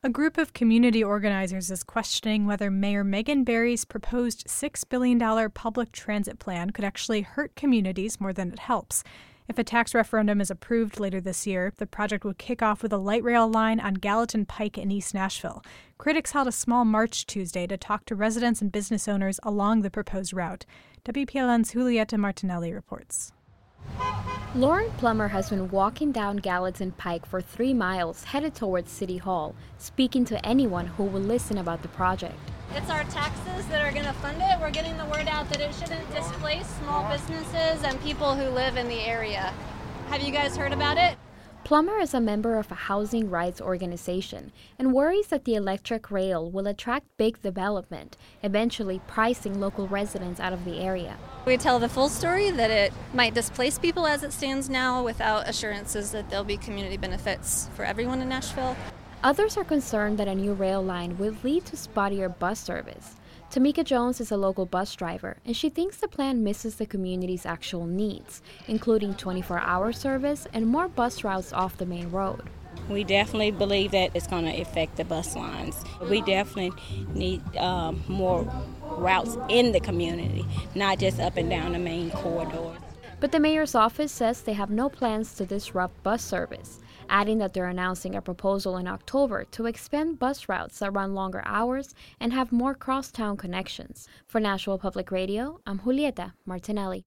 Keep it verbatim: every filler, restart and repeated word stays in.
A group of community organizers is questioning whether Mayor Megan Barry's proposed six billion dollars public transit plan could actually hurt communities more than it helps. If a tax referendum is approved later this year, the project would kick off with a light rail line on Gallatin Pike in East Nashville. Critics held a small march Tuesday to talk to residents and business owners along the proposed route. W P L N's Julieta Martinelli reports. Lauren Plummer has been walking down Gallatin Pike for three miles headed towards City Hall, speaking to anyone who will listen about the project. It's our taxes that are going to fund it. We're getting the word out that it shouldn't displace small businesses and people who live in the area. Have you guys heard about it? Plummer is a member of a housing rights organization and worries that the electric rail will attract big development, eventually pricing local residents out of the area. We tell the full story that it might displace people as it stands now without assurances that there'll be community benefits for everyone in Nashville. Others are concerned that a new rail line will lead to spottier bus service. Tamika Jones is a local bus driver, and she thinks the plan misses the community's actual needs, including twenty-four hour service and more bus routes off the main road. We definitely believe that it's going to affect the bus lines. We definitely need um, more routes in the community, not just up and down the main corridors. But the mayor's office says they have no plans to disrupt bus service, adding that they're announcing a proposal in October to expand bus routes that run longer hours and have more cross-town connections. For Nashville Public Radio, I'm Julieta Martinelli.